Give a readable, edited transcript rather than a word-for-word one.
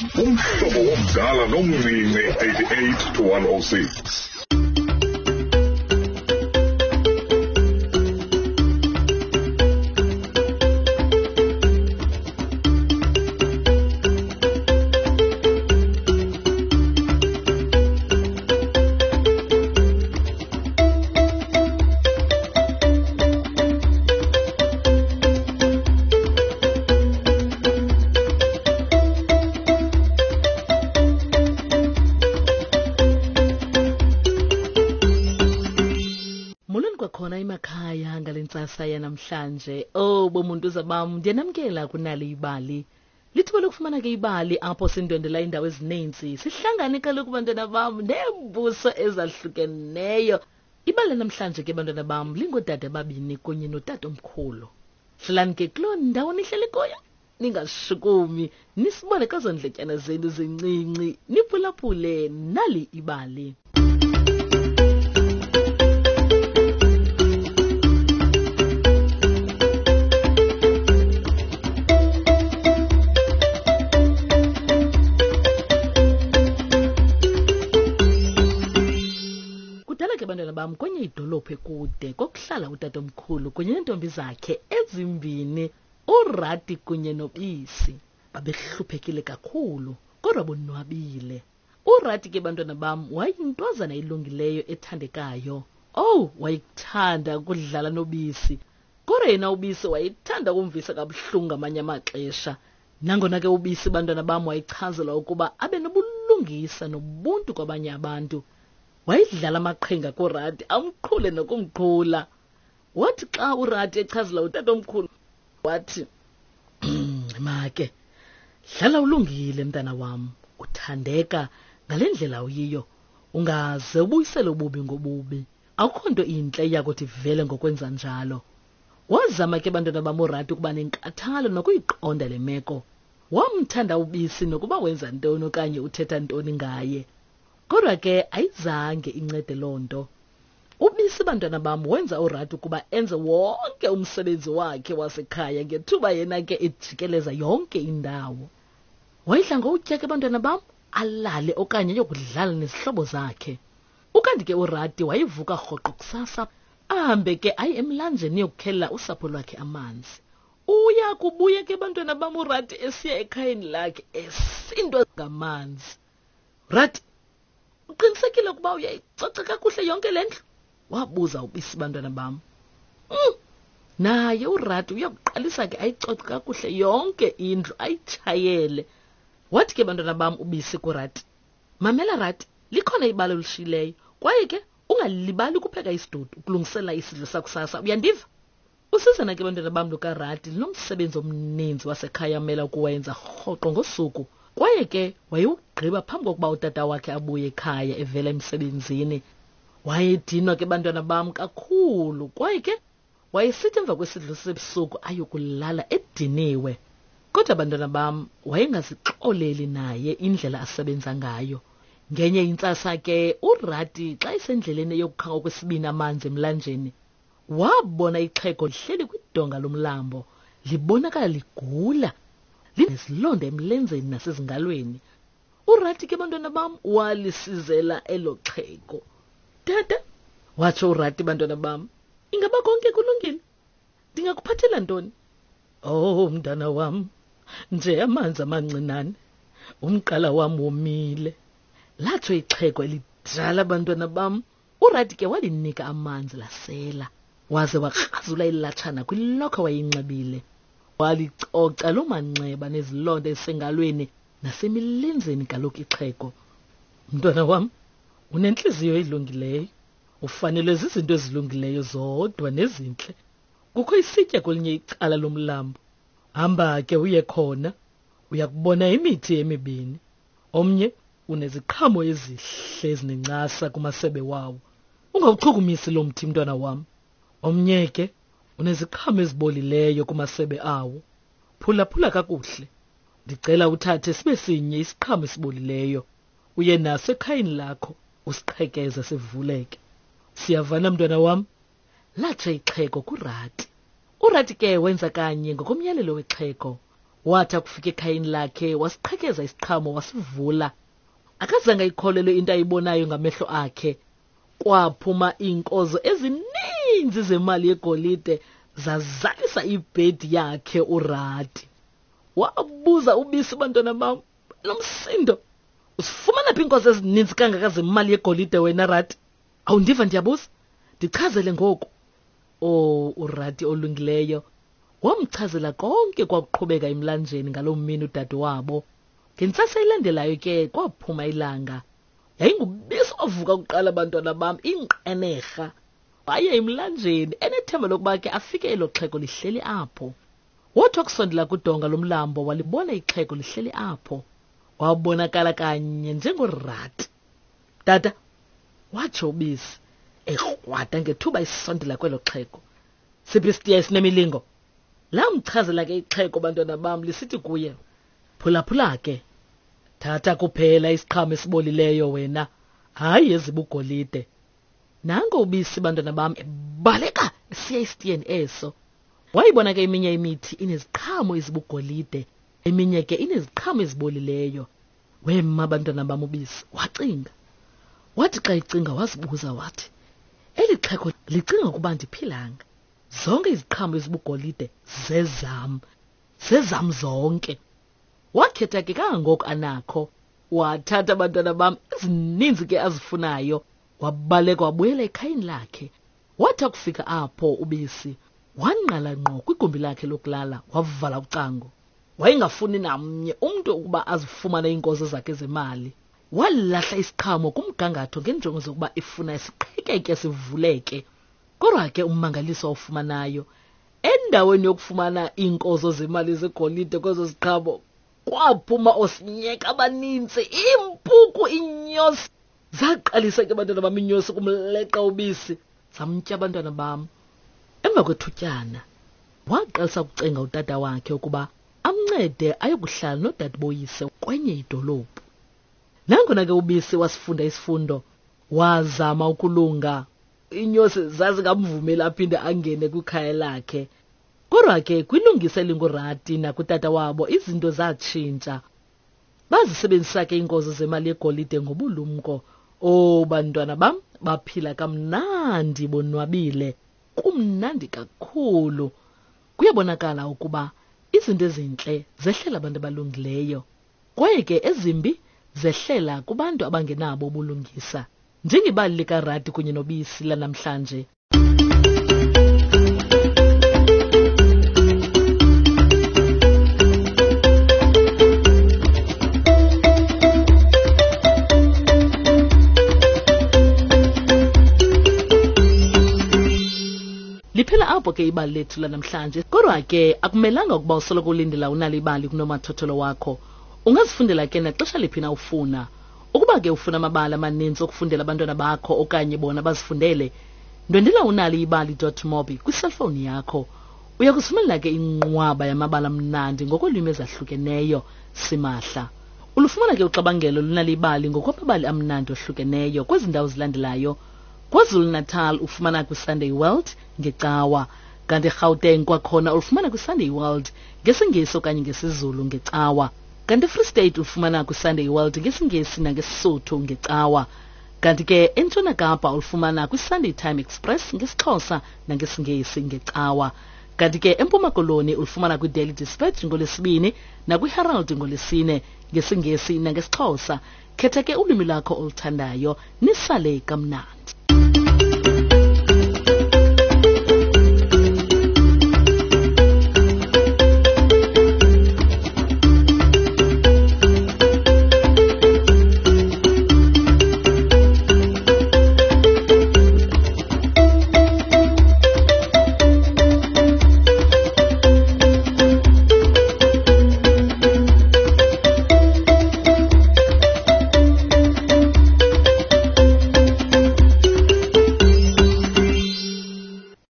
Umhlobo womdala nomncane 88 to 106. Khona emakhaya ngalentsasa yanamhlanje bomuntu zabam ndiyanamkela kunale ibali lithiba lokufumana ke ibali apho sindwendela indawo ezininzi sihlangane kaloku bantwana bam nembuso ezahlukeneyo. Ibali namhlanje ke bantwana bam lingodade babini kunye notata omkhulu. Hlelani ke kuloo ndawo nihlele kuyo ningashukumi nisibone kazondletyana zenu zincinci niphulaphule nali ibali. Abantwana bam kwenye idolophu ekude kokuhlala utatomkhulu kunye neentombi zakhe ezimbini uRati kunye noBisi. Babehluphekile kakhulu kodwa bonwabile. uRati ke bantwana bam wayintwazana ilungileyo ethandekayo. Wayithanda ukudlala noBisi kodwa yena uBisi wayithanda ukumvisa kabuhlungu amanye amaxesha. Nangona ke uBisi bantwana bam wayichazelwa ukuba abe nobulungisa nobuntu kwabanye abantu. Wayidlala amaqhinga kuRati amqhule nokumqhula. Wathi xa uRati echazela utatomkhulu wathi, "Make, dlala ulungile mntana wam, uthandeka ngalendlela uyiyo. Ungaze ubuyisele ububi ngobubi. Akukho nto intle iyakuthi vele ngokwenza njalo." Wazama ke bantwana bam uRati ukuba nenkathalo nokuyiqonda le meko. Wamthanda uBisi nokuba wenza ntoni okanye uthetha ntoni ngaye. Kodwa ke ayizange incede loo nto. uBisi bantwana bam wenza uRati ukuba enze wonke umsebenzi wakhe wasekhaya ngethuba yena ke ejikeleza yonke indawo. Wayidla ngokutya ke bantwana bam alale okanye yokudlala nezihlobo zakhe. Ukanti ke uRati wayivuka rhoqo kusasa ahambe ke aye emlanjeni yokukhelela usapho lwakhe amanzi. Uya kubuye ke bantwana bam uRati esiya ekhayeni lakhe esindwa ngamanzi. "Rati, uqinisekile ukuba uyayicoca kakuhle yonke le ndlu?" wabuza uBisi bantwana bam. Naye uRati uyakuqalisa ke ayicoce kakuhle yonke indlu ayitshayele. Wathi ke bantwana bam uBisi kuRati, "Mamela Rati, likhona ibali olishileyo kwaye ke ungalibali ukupheka isidudu ukulungisela isidlo sakusasa, uyandiva?" Usizana ke bantwana bam lukaRati linomsebenzi omninzi wasekhaya amela ukuwenza rhoqo ngosuku. Kwaye ke wayewugqiba phambi kokuba utata wakhe abuye ekhaya evela emsebenzini. Wayedinwa ke bantwana bam kakhulu kwaye ke wayesithi emva kwesidlo sebusuku ayokulala ediniwe. Kodwa bantwana bam wayengazixoleli naye indlela asebenza ngayo. Ngenye intsasa ke uRati xa isendleleni yokukha okwesibini amanzi emlanjeni wabona ixhego lihleli kwidonga lomlambo libonakala ligula linezilonda emlenzeni nasezingalweni. uRati ke bantwana bam walisizela elo xhego. "Tata," watsho uRati bantwana bam, "ingaba konke kulungile? Ndingakuphathela ntoni?" Mntana wam, nje amanzi amancinane, umqala wam womile," latsho ixhego elidala bantwana bam. uRati ke walinika amanzi lasela waze wakrazula ilatshana kwilokho wayinxibile. Walicoca loo manxeba nezilonda ezisengalweni nasemilenzeni kaloku ixhego. "Mntwana wam, unentliziyo elungileyo, ufanelwe zizinto ezilungileyo zodwa nezintle. Kukho isitya kwelinye icala lomlambo. Hamba ke uye khona, uyakubona imithi emibini. Omnye uneziqhamo ezihle ezinencasa kumasebe wawo. Ungawuchukumisi lo mthi mntwana wam. Omnye ke uneziqhamo ezibolileyo kumasebe awo. Phulaphula kakuhle. Ndicela uthathe sibe sinye isiqhamo esibolileyo. Uye naso ekhayeni lakho usiqhekeze sivuleke. Siyavana mntwana wam?" Latsho ixhego kuRati. uRati ke wenza kanye ngokomyalelo wexhego. Wathi akufika ekhayeni lakhe wasiqhekeza isiqhamo wasivula. Akazange ayikholelwe into ayibonayo ngamehlo akhe. Kwaphuma iinkozo ezininzi zemali yegolide zazalisa ibhedi yakhe uRati. Wabuza uBisi, bantwana bam, lo msindo usifumana phi iinkozo ezininzi kangaka zemali yegolide wena Rati? Awundiva ndiyabuza? Ndichazele ngoku. uRati olungileyo wamchazela konke kwakuqhubeka emlanjeni ngaloo mini udade wabo. Ngentsasa elandelayo ke kwaphuma ilanga. YayinguBisi ovuka kuqala, bantwana bam, inqenerha. Waye emlanjeni enethemba lokuba ke afike elo xhego lihleli apho. Wathi wakusondela kudonga lomlambo walibona ixhego lihleli apho. Wabonakala kanye njengoRati. Tata, watsho uBisi ekrwada ngethuba isondela kwelo xhego. Siphi isitiya esinemilingo? Lamchazela ke ixhego, bantwana bam, lisithi kuye, phulaphula ke. Thatha kuphela isiqhamo esibolileyo wena, hayi ezibugolide. Nango uBisi, bantwana bam, ebaleka esiya esitiyeni eso. Wayibona ke eminye imithi ineziqhamo ezibugolide, eminye ke ineziqhamo ezibolileyo. Wema, bantwana bam, uBisi wacinga. Wathi xa ecinga wazibuza wathi, eli xhego licinga ukuba ndiphilanga. Zonke iziqhamo ezibugolide zezam zonke. Wakhetha ke kangangoko anakho, wathatha, bantwana bam, ezininzi ke azifunayo, wabaleka wabuyela ekhayeni lakhe. Wathi akufika apho uBisi wanqala ngqo kwigumbi lakhe lokulala wavala ucango. Wayengafuni namnye umntu ukuba azifumane iinkozo zakhe zemali. Walahla isiqhamo kumgangatho ngenjongo zokuba ifuna isiqhekeke sivuleke. Kodwa ke ummangaliso awufumanayo, endaweni yokufumana iinkozo zemali zegolide kwezo ziqhamo, kwaphuma oosinyeka abaninzi, iimpuku, iinyosi. Zaqalisa ke, bantwana bam, iinyosi kumleqa uBisi, zamtya, bantwana bam. Emva kwethutyana waqalisa ukucinga utata wakhe ukuba amncede ayokuhlala nodade boyise kwenye idolophu. Nangona ke uBisi wasifunda isifundo, wazama ukulunga. Iinyosi zazingamvumeli aphinde angene kwikhaya lakhe. Kodwa ke kwilungisa elinguRati nakutata wabo izinto zatshintsha. Bazisebenzisa ke iinkozo zemali yegolide ngobulumko. Bantwana bam, baphila kamnandi bonwabile. Kumnandi kakhulu. Kuyabonakala ukuba izinto ezintle zehlela abantu abalungileyo, kwaye ke ezimbi zehlela kubantu abangenabo ubulungisa, njengebali likaRati kunye noBisi lanamhlanje. Liphela apho ke ibali lethu lanamhlanje. Kodwa ke akumelanga ukuba usoloko ulindela unalo ibali kunomathotholo wakho. Ungazifundela ke naxesha liphi na ufuna. Ukuba ke ufuna amabali amaninzi okufundela abantwana bakho okanye bona bazifundele, ndwendela unalibali.mobi kwiselfowuni yakho. Uya kuzifumelela ke inqwaba yamabali amnandi ngokolwimi ezahlukeneyo simahla. Ulufumana ke uxabangelo lunalibali ngokwamabali amnandi ohlukeneyo kwezi ndawo zilandelayo. KwaZulu-Natal ufumana kwiSunday World ngecawa, kanti eGauteng kwakhona ulufumana kwiSunday World ngesingesi okanye ngesizulu ngecawa. Kanti eFree State ulufumana kwiSunday World ngesingesi nangesisuthu ngecawa. Kanti ke eNtshona Kapa ulufumana kwiSunday Time Express ngesixhosa nangesingesi ngecawa. Kanti ke eMpuma Koloni ulufumana kwiDaily Dispatch ngolwesibini nakwiHerald ngolwesine ngesingesi nangesixhosa. Khetha ke ulwimi lakho oluthandayo, nisale kamnandi.